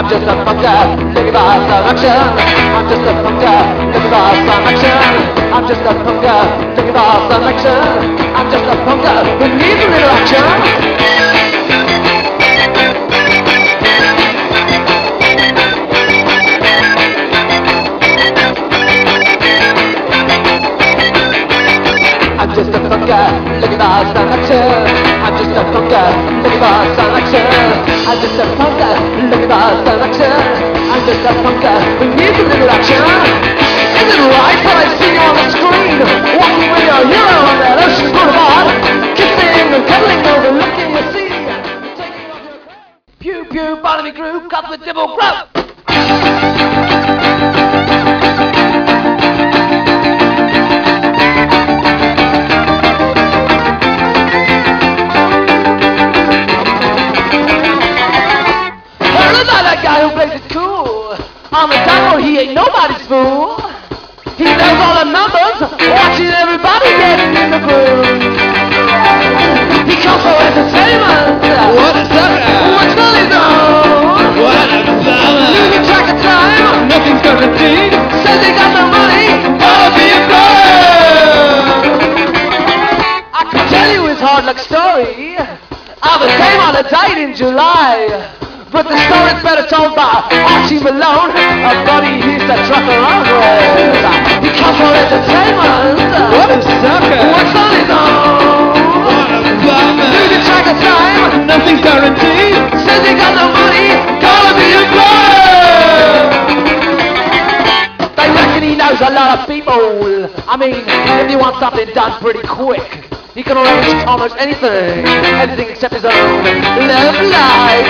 I'm just a punker looking for some action. I'm just a punker looking for some action. I'm just a punker looking for some action. I'm just a punker who needs a little action. I'm just a punker looking for some action. I'm just a punker looking for some action. I'm just a punker looking for some action. I'm just a punker who needs a little action. Is it right that I see you on the screen, walking with your hero on that ocean boulevard, kissing and cuddling, overlooking the sea, taking off your clothes? Pew pew, Barnaby Groove, cut with Dibble Grub. Who plays it cool on the demo, he ain't nobody's fool. He knows all the numbers, watching everybody getting in the groove. He comes for entertainment. What a sucker! What's on his own? What a bummer! Losing track of time, Nothing's guaranteed. says he got no money, Gotta be a bird! I can tell you his hard luck story of a dame on a date in July. But the story's better told by Archie Malone, a buddy he used to truck around with. He comes for entertainment. What a sucker! Works on his own. What a bummer! Losing track of time. Nothing's guaranteed. Says he got no money. Gotta be a bird! They reckon he knows a lot of people. I mean, if you want something done pretty quick, he can arrange almost anything except his own love life.